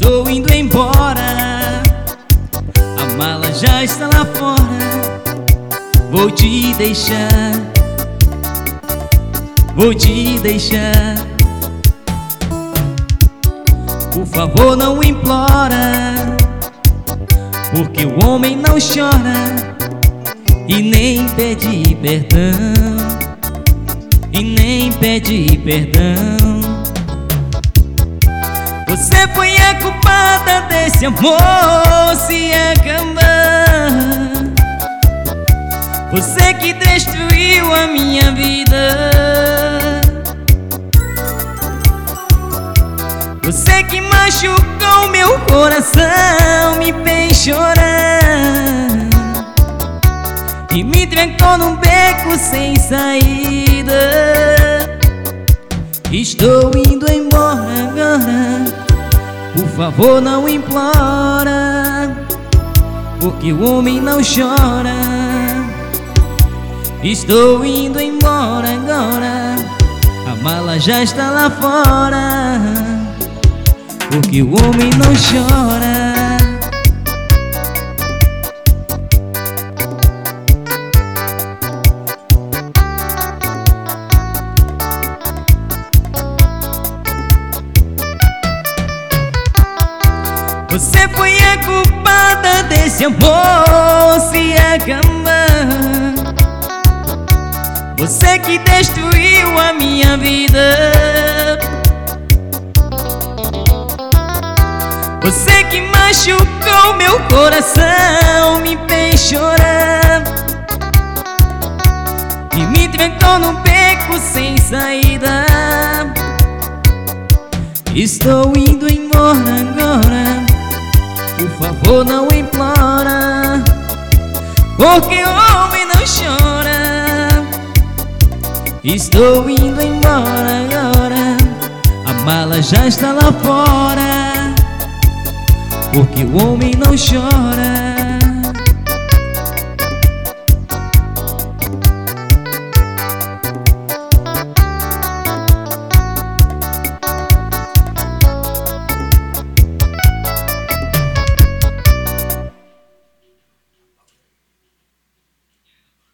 Estou indo embora, a mala já está lá fora. Vou te deixar, vou te deixar. Por favor, não implora, porque o homem não chora e nem pede perdão, e nem pede perdão. Você foi a culpada desse amor se acabar. Você que destruiu a minha vida. Você que machucou meu coração, me fez chorar e me trancou num beco sem saída. Estou indo embora agora, por favor não implora, porque o homem não chora. Estou indo embora agora, a mala já está lá fora, porque o homem não chora. Você foi a culpada desse amor se acabar. Você que destruiu a minha vida. Você que machucou meu coração, me fez chorar e me trancou num beco sem saída. Estou indo embora agora, por favor não implora, porque o homem não chora. Estou indo embora agora, a mala já está lá fora, porque o homem não chora.